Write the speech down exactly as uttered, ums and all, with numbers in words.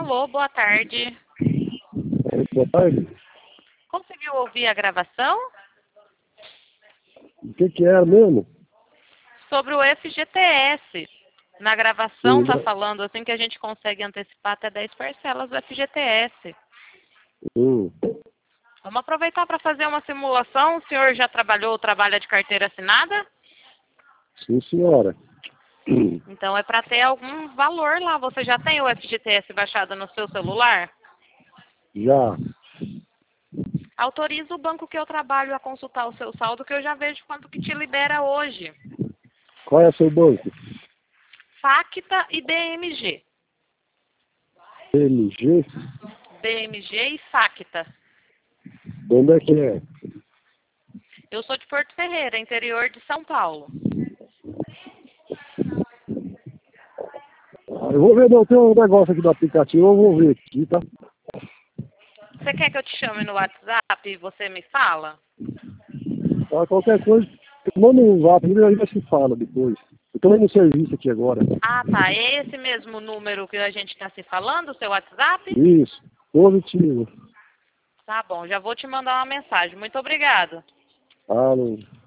Alô, boa tarde. É, boa tarde. Conseguiu ouvir a gravação? O que que era mesmo? Sobre o F G T S. Na gravação tá falando assim que a gente consegue antecipar até dez parcelas do F G T S. Hum. Vamos aproveitar para fazer uma simulação. O senhor já trabalhou ou trabalha de carteira assinada? Sim, senhora. Então é para ter algum valor lá. Você já tem o F G T S baixado no seu celular? Já. Autoriza o banco que eu trabalho a consultar o seu saldo, que eu já vejo quanto que te libera hoje. Qual é seu banco? Facta e B M G. B M G? B M G e Facta. De onde é que é? Eu sou de Porto Ferreira, interior de São Paulo. Ah, eu vou ver, não, tem um negócio aqui do aplicativo, eu vou ver aqui, tá? Você quer que eu te chame no WhatsApp e você me fala? Tá, qualquer coisa, manda um zap, a gente se fala depois. Eu tô indo no serviço aqui agora. Ah, tá. É esse mesmo número que a gente está se falando, o seu WhatsApp? Isso, positivo. Tá bom, já vou te mandar uma mensagem. Muito obrigada. Ah, não.